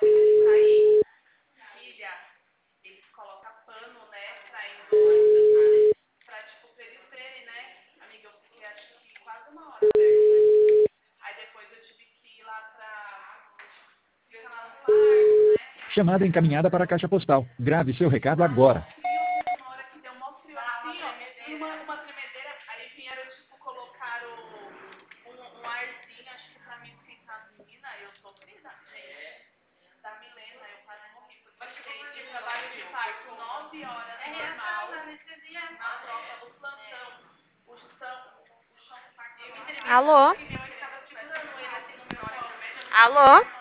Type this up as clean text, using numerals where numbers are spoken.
Chamada encaminhada para a caixa postal. Grave seu recado agora. Alô? Alô?